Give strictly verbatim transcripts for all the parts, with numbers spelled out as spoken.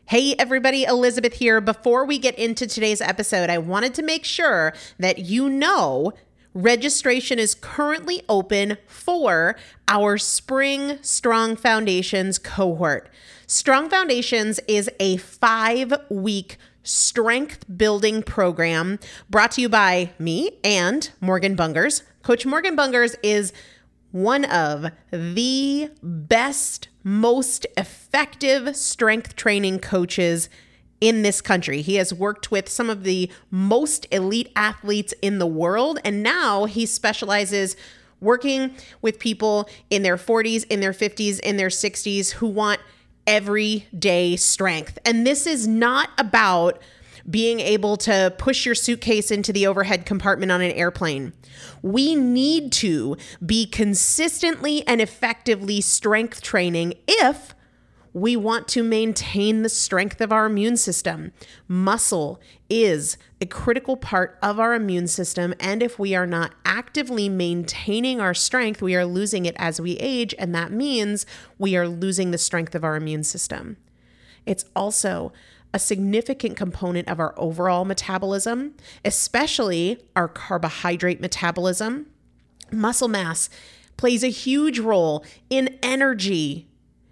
Hey everybody, Elizabeth here. Before we get into today's episode, I wanted to make sure that you know registration is currently open for our Spring Strong Foundations cohort. Strong Foundations is a five-week strength building program brought to you by me and Morgan Bungers. Coach Morgan Bungers is one of the best, most effective strength training coaches in this country. He has worked with some of the most elite athletes in the world, and now he specializes working with people in their forties, in their fifties, in their sixties who want everyday strength. And this is not about being able to push your suitcase into the overhead compartment on an airplane. We need to be consistently and effectively strength training if we want to maintain the strength of our immune system. Muscle is a critical part of our immune system, and if we are not actively maintaining our strength, we are losing it as we age, and that means we are losing the strength of our immune system. It's also a significant component of our overall metabolism, especially our carbohydrate metabolism. Muscle mass plays a huge role in energy,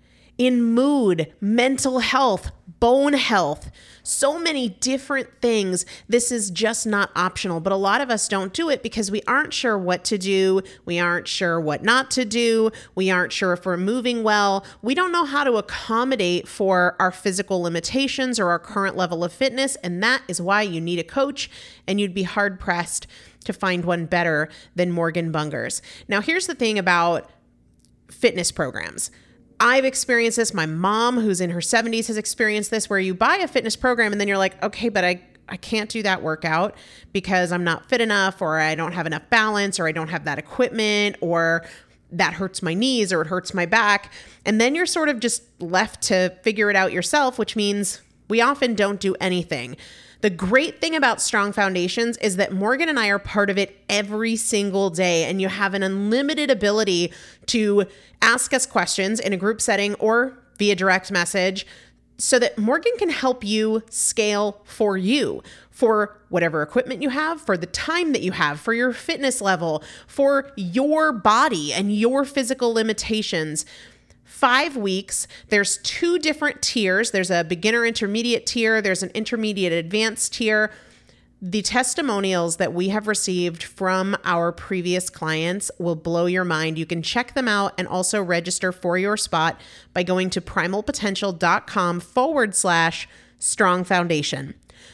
in mood, mental health, bone health, so many different things. This is just not optional, but a lot of us don't do it because we aren't sure what to do. We aren't sure what not to do. We aren't sure if we're moving well. We don't know how to accommodate for our physical limitations or our current level of fitness, and that is why you need a coach, and you'd be hard-pressed to find one better than Morgan Bungers. Now, here's the thing about fitness programs. I've experienced this. My mom, who's in her seventies, has experienced this, where you buy a fitness program and then you're like, okay, but I, I can't do that workout because I'm not fit enough, or I don't have enough balance, or I don't have that equipment, or that hurts my knees, or it hurts my back. And then you're sort of just left to figure it out yourself, which means we often don't do anything. The great thing about Strong Foundations is that Morgan and I are part of it every single day, and you have an unlimited ability to ask us questions in a group setting or via direct message so that Morgan can help you scale for you, for whatever equipment you have, for the time that you have, for your fitness level, for your body and your physical limitations. Five weeks, there's two different tiers. There's a beginner intermediate tier. There's an intermediate advanced tier. The testimonials that we have received from our previous clients will blow your mind. You can check them out and also register for your spot by going to primalpotential.com forward slash strong foundation.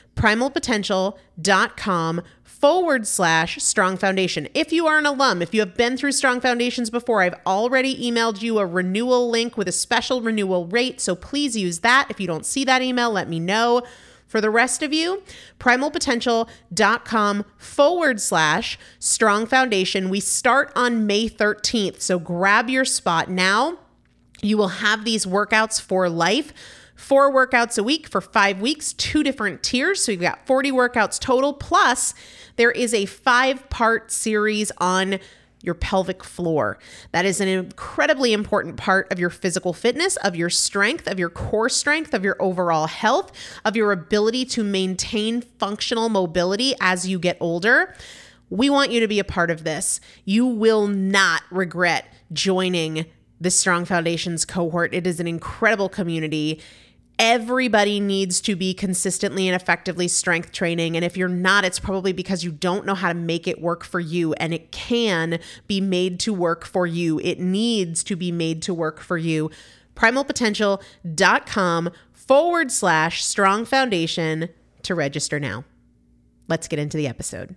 primalpotential.com forward slash strong foundation. If you are an alum, if you have been through Strong Foundations before, I've already emailed you a renewal link with a special renewal rate. So please use that. If you don't see that email, let me know. For the rest of you, primalpotential.com forward slash strong foundation. We start on May thirteenth. So grab your spot now. You will have these workouts for life. Four workouts a week for five weeks, two different tiers. So you've got forty workouts total. Plus, there is a five-part series on your pelvic floor. That is an incredibly important part of your physical fitness, of your strength, of your core strength, of your overall health, of your ability to maintain functional mobility as you get older. We want you to be a part of this. You will not regret joining the Strong Foundations cohort. It is an incredible community. Everybody needs to be consistently and effectively strength training. And if you're not, it's probably because you don't know how to make it work for you. And it can be made to work for you. It needs to be made to work for you. primalpotential.com forward slash strong foundation to register now. Let's get into the episode.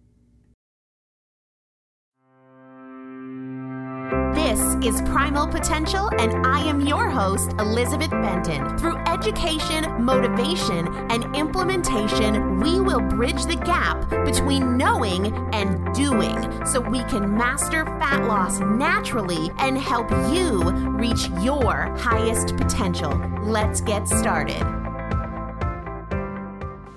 This is Primal Potential, and I am your host, Elizabeth Benton. Through education, motivation, and implementation, we will bridge the gap between knowing and doing so we can master fat loss naturally and help you reach your highest potential. Let's get started.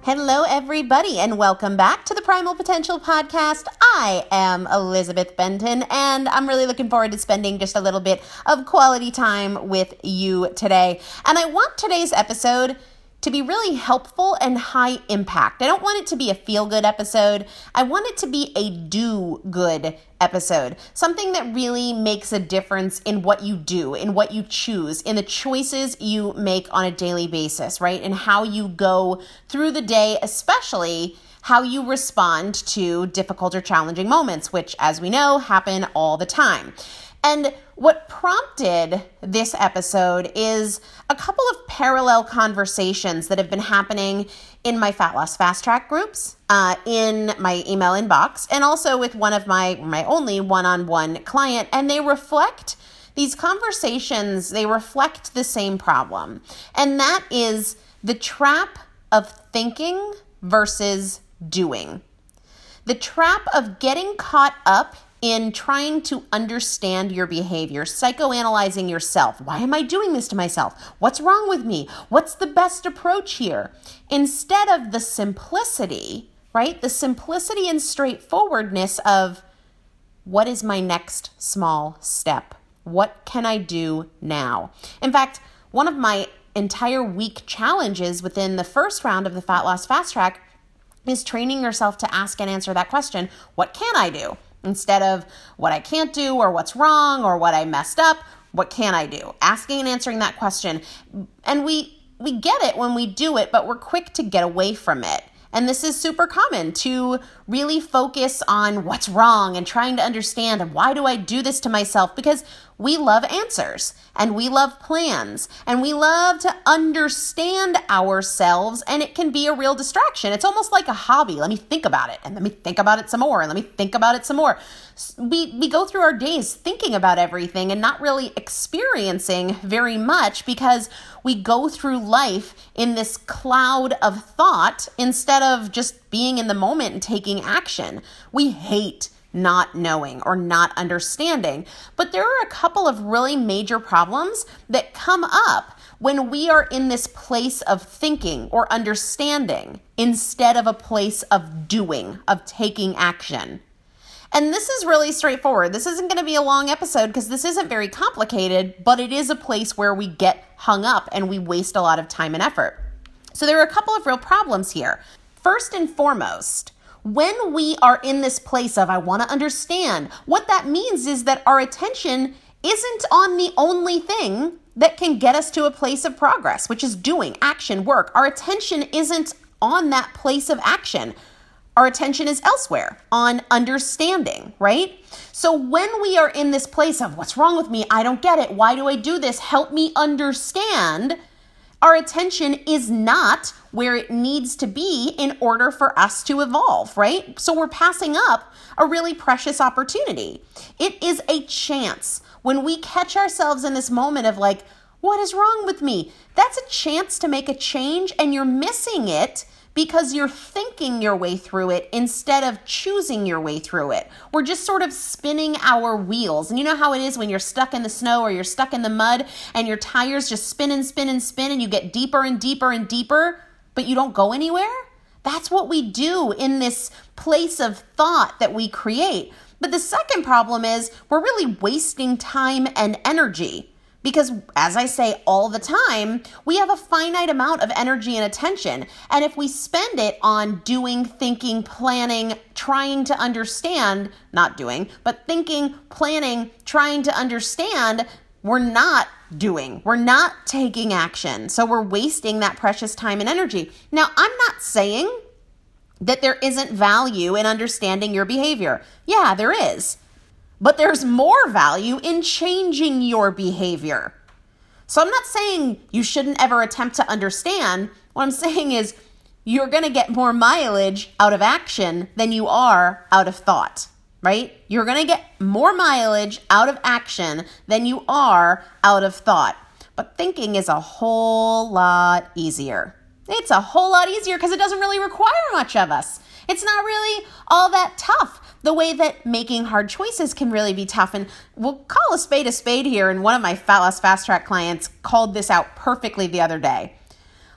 Hello, everybody, and welcome back to the Primal Potential Podcast. I am Elizabeth Benton, and I'm really looking forward to spending just a little bit of quality time with you today. And I want today's episode to be really helpful and high impact. I don't want it to be a feel-good episode. I want it to be a do-good episode. Something that really makes a difference in what you do, in what you choose, in the choices you make on a daily basis, right? And how you go through the day, especially how you respond to difficult or challenging moments, which, as we know, happen all the time. And what prompted this episode is a couple of parallel conversations that have been happening in my Fat Loss Fast Track groups, uh, in my email inbox, and also with one of my, my only one-on-one client. And they reflect, these conversations, they reflect the same problem. And that is the trap of thinking versus doing. The trap of getting caught up in trying to understand your behavior, psychoanalyzing yourself. Why am I doing this to myself? What's wrong with me? What's the best approach here? Instead of the simplicity, right? The simplicity and straightforwardness of what is my next small step? What can I do now? In fact, one of my entire week challenges within the first round of the Fat Loss Fast Track is training yourself to ask and answer that question, what can I do? Instead of what I can't do or what's wrong or what I messed up, what can I do? Asking and answering that question. And we we get it when we do it, but we're quick to get away from it. And this is super common, to really focus on what's wrong and trying to understand why do I do this to myself, because we love answers and we love plans and we love to understand ourselves, and it can be a real distraction. It's almost like a hobby. Let me think about it and let me think about it some more and let me think about it some more. We, we go through our days thinking about everything and not really experiencing very much because we go through life in this cloud of thought instead of just being in the moment and taking action. We hate not knowing or not understanding. But there are a couple of really major problems that come up when we are in this place of thinking or understanding instead of a place of doing, of taking action. And this is really straightforward. This isn't going to be a long episode because this isn't very complicated, but it is a place where we get hung up and we waste a lot of time and effort. So there are a couple of real problems here. First and foremost, when we are in this place of I want to understand, what that means is that our attention isn't on the only thing that can get us to a place of progress, which is doing, action, work. Our attention isn't on that place of action. Our attention is elsewhere, on understanding, right? So when we are in this place of what's wrong with me? I don't get it. Why do I do this? Help me understand. Our attention is not where it needs to be in order for us to evolve, right? So we're passing up a really precious opportunity. It is a chance. When we catch ourselves in this moment of like, what is wrong with me? That's a chance to make a change, and you're missing it because you're thinking your way through it instead of choosing your way through it. We're just sort of spinning our wheels. And you know how it is when you're stuck in the snow or you're stuck in the mud and your tires just spin and spin and spin and you get deeper and deeper and deeper, but you don't go anywhere? That's what we do in this place of thought that we create. But the second problem is we're really wasting time and energy. Because, as I say all the time, we have a finite amount of energy and attention. And if we spend it on doing, thinking, planning, trying to understand, not doing, but thinking, planning, trying to understand, we're not doing. We're not taking action. So we're wasting that precious time and energy. Now, I'm not saying that there isn't value in understanding your behavior. Yeah, there is. But there's more value in changing your behavior. So I'm not saying you shouldn't ever attempt to understand. What I'm saying is you're going to get more mileage out of action than you are out of thought, right? You're going to get more mileage out of action than you are out of thought. But thinking is a whole lot easier. It's a whole lot easier because it doesn't really require much of us. It's not really all that tough, the way that making hard choices can really be tough. And we'll call a spade a spade here. And one of my Fat Loss Fast Track clients called this out perfectly the other day.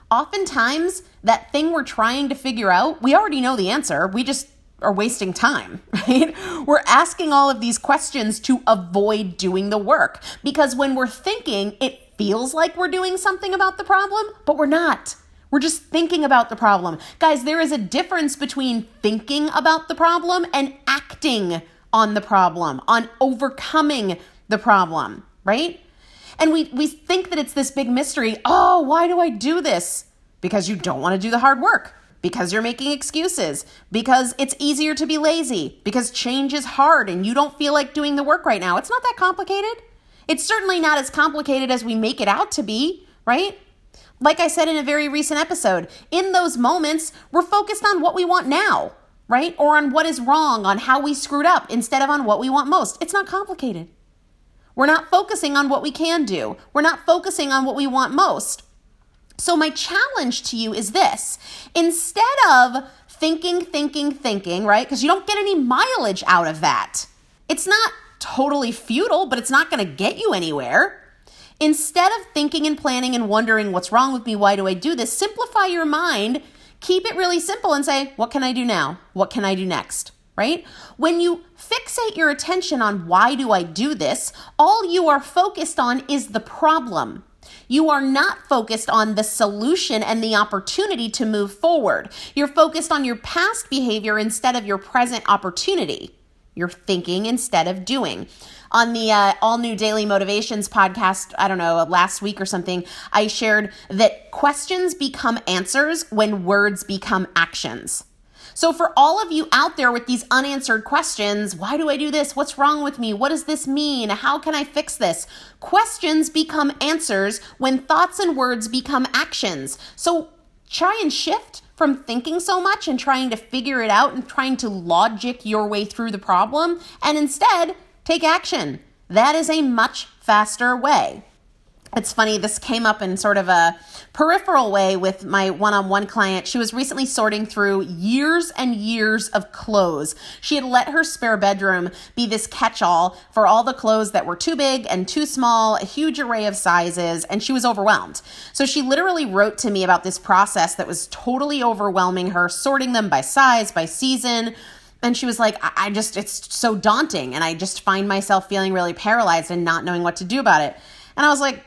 oftentimes that thing we're trying to figure out, we already know the answer. We just are wasting time, right? We're asking all of these questions to avoid doing the work, because when we're thinking, it feels like we're doing something about the problem, but we're not. We're just thinking about the problem. Guys, there is a difference between thinking about the problem and acting on the problem, on overcoming the problem, right? And we, we think that it's this big mystery. Oh, why do I do this? Because you don't want to do the hard work. Because you're making excuses, because it's easier to be lazy, because change is hard and you don't feel like doing the work right now. It's not that complicated. It's certainly not as complicated as we make it out to be, right? Like I said in a very recent episode, in those moments, we're focused on what we want now, right? Or on what is wrong, on how we screwed up, instead of on what we want most. It's not complicated. We're not focusing on what we can do. We're not focusing on what we want most. So my challenge to you is this: instead of thinking, thinking, thinking, right? Because you don't get any mileage out of that. It's not totally futile, but it's not going to get you anywhere. Instead of thinking and planning and wondering what's wrong with me, why do I do this? Simplify your mind, keep it really simple and say, what can I do now? What can I do next? Right? When you fixate your attention on why do I do this, all you are focused on is the problem. You are not focused on the solution and the opportunity to move forward. You're focused on your past behavior instead of your present opportunity. You're thinking instead of doing. On the uh, All New Daily Motivations podcast, I don't know, last week or something, I shared that questions become answers when words become actions. So for all of you out there with these unanswered questions, why do I do this? What's wrong with me? What does this mean? How can I fix this? Questions become answers when thoughts and words become actions. So try and shift from thinking so much and trying to figure it out and trying to logic your way through the problem, and instead take action. That is a much faster way. It's funny, this came up in sort of a peripheral way with my one-on-one client. She was recently sorting through years and years of clothes. She had let her spare bedroom be this catch-all for all the clothes that were too big and too small, a huge array of sizes, and she was overwhelmed. So she literally wrote to me about this process that was totally overwhelming her, sorting them by size, by season. And she was like, I, I just, it's so daunting, and I just find myself feeling really paralyzed and not knowing what to do about it. And I was like,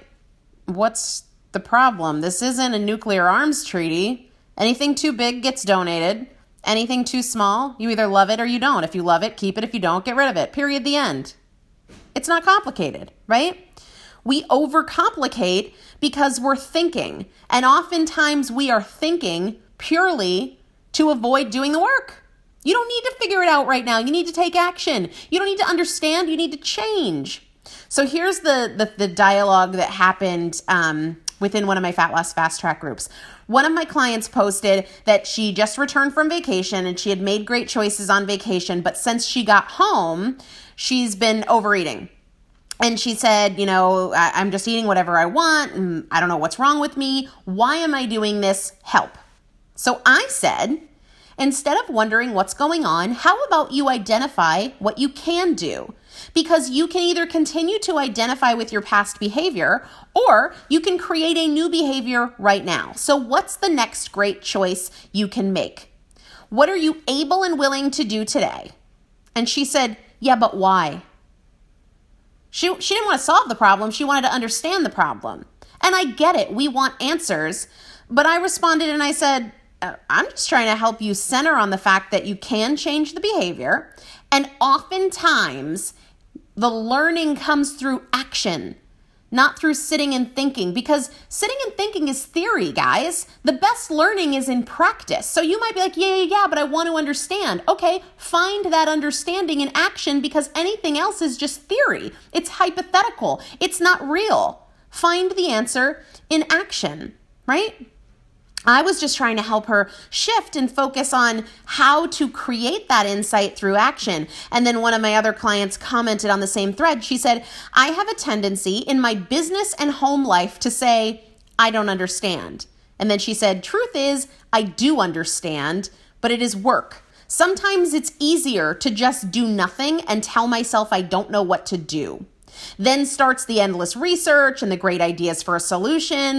what's the problem? This isn't a nuclear arms treaty. Anything too big gets donated. Anything too small, you either love it or you don't. If you love it, keep it. If you don't, get rid of it. Period. The end. It's not complicated, right? We overcomplicate because we're thinking. And oftentimes we are thinking purely to avoid doing the work. You don't need to figure it out right now. You need to take action. You don't need to understand. You need to change. So here's the, the, the dialogue that happened um, within one of my Fat Loss Fast Track groups. One of my clients posted that she just returned from vacation and she had made great choices on vacation, but since she got home, she's been overeating. And she said, you know, I, I'm just eating whatever I want, and I don't know what's wrong with me. Why am I doing this? Help. So I said, instead of wondering what's going on, how about you identify what you can do? Because you can either continue to identify with your past behavior, or you can create a new behavior right now. So what's the next great choice you can make? What are you able and willing to do today? And she said, yeah, but why? She, she didn't want to solve the problem. She wanted to understand the problem. And I get it. We want answers. But I responded and I said, I'm just trying to help you center on the fact that you can change the behavior. And oftentimes, the learning comes through action, not through sitting and thinking, because sitting and thinking is theory, guys. The best learning is in practice. So you might be like, yeah, yeah, yeah, but I want to understand. Okay, find that understanding in action, because anything else is just theory. It's hypothetical. It's not real. Find the answer in action, right? I was just trying to help her shift and focus on how to create that insight through action. And then one of my other clients commented on the same thread. She said, I have a tendency in my business and home life to say, I don't understand. And then she said, truth is, I do understand, but it is work. Sometimes it's easier to just do nothing and tell myself I don't know what to do. Then starts the endless research and the great ideas for a solution.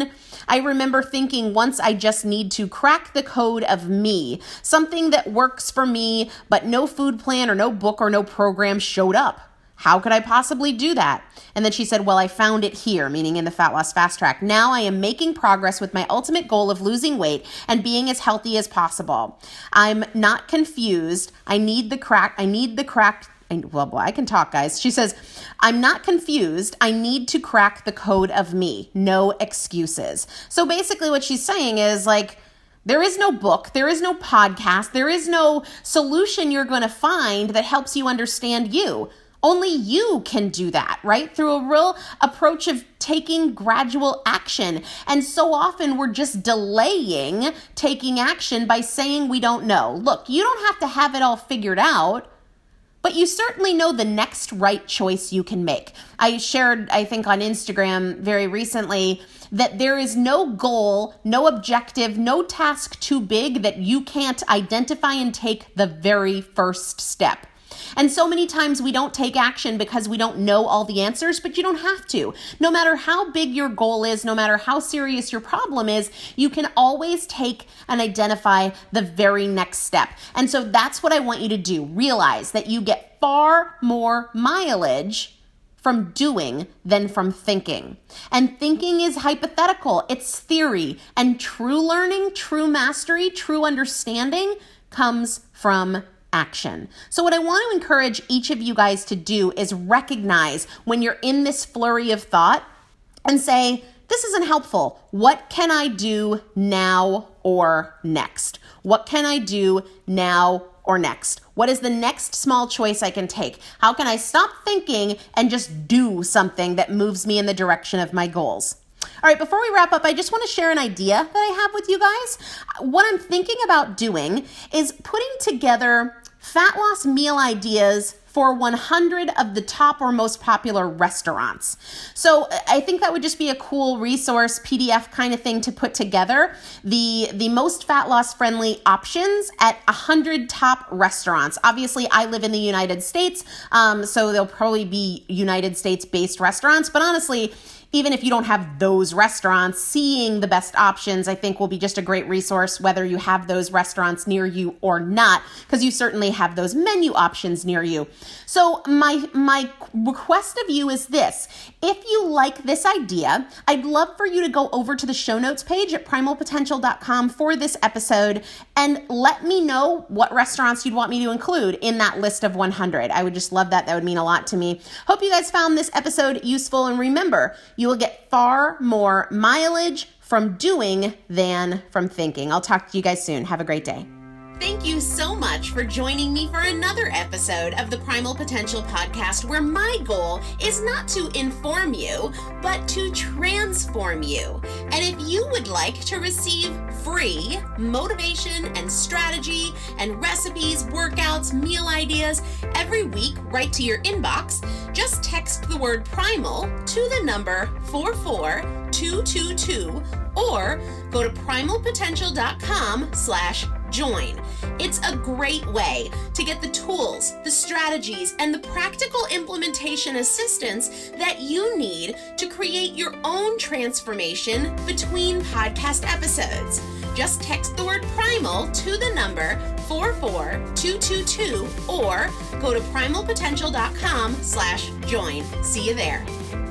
I remember thinking once I just need to crack the code of me, something that works for me, but no food plan or no book or no program showed up. How could I possibly do that? And then she said, well, I found it here, meaning in the Fat Loss Fast Track. Now I am making progress with my ultimate goal of losing weight and being as healthy as possible. I'm not confused. I need the crack. I need the crack. Well, well, I can talk, guys. She says, I'm not confused. I need to crack the code of me. No excuses. So basically what she's saying is like, there is no book, there is no podcast, there is no solution you're going to find that helps you understand you. Only you can do that, right? Through a real approach of taking gradual action. And so often we're just delaying taking action by saying we don't know. Look, you don't have to have it all figured out, but you certainly know the next right choice you can make. I shared, I think on Instagram very recently, that there is no goal, no objective, no task too big that you can't identify and take the very first step. And so many times we don't take action because we don't know all the answers, but you don't have to. No matter how big your goal is, no matter how serious your problem is, you can always take and identify the very next step. And so that's what I want you to do. Realize that you get far more mileage from doing than from thinking. And thinking is hypothetical. It's theory. And true learning, true mastery, true understanding comes from action. So what I want to encourage each of you guys to do is recognize when you're in this flurry of thought and say, this isn't helpful. What can I do now or next? What can I do now or next? What is the next small choice I can take? How can I stop thinking and just do something that moves me in the direction of my goals? All right, before we wrap up, I just want to share an idea that I have with you guys. What I'm thinking about doing is putting together fat loss meal ideas for one hundred of the top or most popular restaurants. So I think that would just be a cool resource, P D F kind of thing to put together. The, the most fat loss friendly options at one hundred top restaurants. Obviously, I live in the United States, um, so there'll probably be United States based restaurants, but honestly, even if you don't have those restaurants, seeing the best options, I think will be just a great resource, whether you have those restaurants near you or not, because you certainly have those menu options near you. So my, my request of you is this. If you like this idea, I'd love for you to go over to the show notes page at primal potential dot com for this episode and let me know what restaurants you'd want me to include in that list of one hundred. I would just love that. That would mean a lot to me. Hope you guys found this episode useful, and remember, you will get far more mileage from doing than from thinking. I'll talk to you guys soon. Have a great day. Thank you so much for joining me for another episode of the Primal Potential Podcast, where my goal is not to inform you, but to transform you. And if you would like to receive free motivation and strategy and recipes, workouts, meal ideas every week right to your inbox, just text the word primal to the number four four two two two or go to primal potential dot com slash join. It's a great way to get the tools, the strategies, and the practical implementation assistance that you need to create your own transformation between podcast episodes. Just text the word primal to the number four four two two two or go to primal potential dot com slash join. See you there.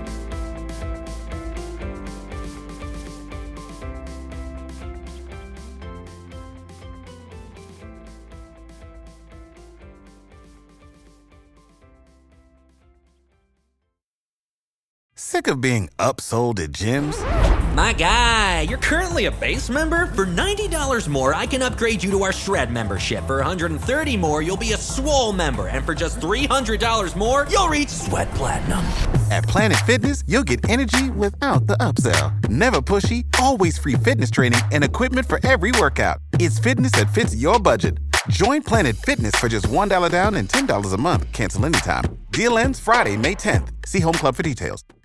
Sick of being upsold at gyms? My guy, you're currently a base member? For ninety dollars more, I can upgrade you to our Shred membership. For one hundred thirty dollars more, you'll be a Swole member. And for just three hundred dollars more, you'll reach Sweat Platinum. At Planet Fitness, you'll get energy without the upsell. Never pushy, always free fitness training and equipment for every workout. It's fitness that fits your budget. Join Planet Fitness for just one dollar down and ten dollars a month. Cancel anytime. Deal ends Friday, May tenth. See Home Club for details.